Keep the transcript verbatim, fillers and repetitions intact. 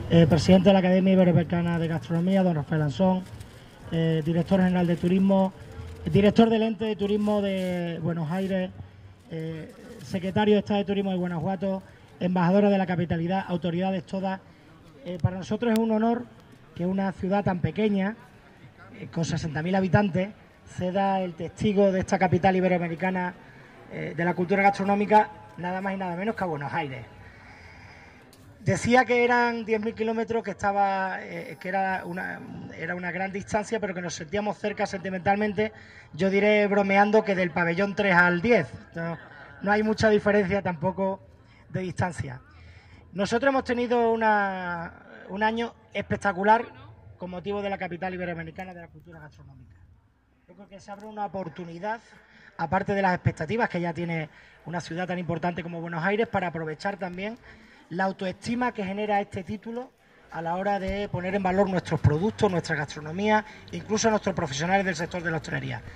eh, presidente de la Academia Iberoamericana de Gastronomía, don Rafael Ansón, eh, director general de Turismo, director del Ente de Turismo de Buenos Aires, eh, secretario de Estado de Turismo de Guanajuato, embajadora de la capitalidad, autoridades todas. Eh, para nosotros es un honor que una ciudad tan pequeña, eh, con sesenta mil habitantes, ceda el testigo de esta capital iberoamericana eh, de la cultura gastronómica, nada más y nada menos que a Buenos Aires. Decía que eran diez mil kilómetros, que estaba, eh, que era una, era una gran distancia, pero que nos sentíamos cerca sentimentalmente. Yo diré bromeando que del pabellón tres al diez. No, no hay mucha diferencia tampoco de distancia. Nosotros hemos tenido una, un año espectacular con motivo de la capital iberoamericana de la cultura gastronómica. Yo creo que se abre una oportunidad, aparte de las expectativas que ya tiene una ciudad tan importante como Buenos Aires, para aprovechar también la autoestima que genera este título a la hora de poner en valor nuestros productos, nuestra gastronomía, incluso nuestros profesionales del sector de la hostelería.